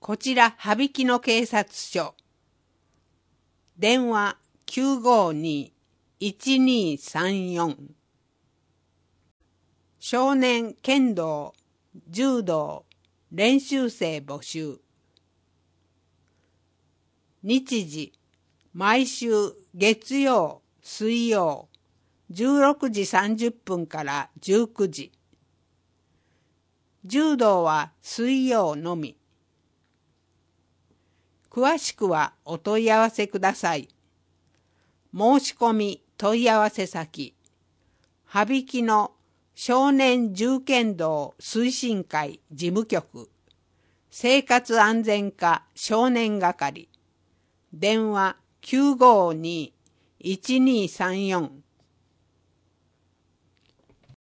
こちら、羽曳野警察署。電話952-1234。少年剣道、柔道、練習生募集。日時、毎週月曜、水曜、16時30分から19時。柔道は水曜のみ。詳しくはお問い合わせください。申し込み問い合わせ先、羽曳野少年銃剣道推進会事務局、生活安全課少年係、電話952-1234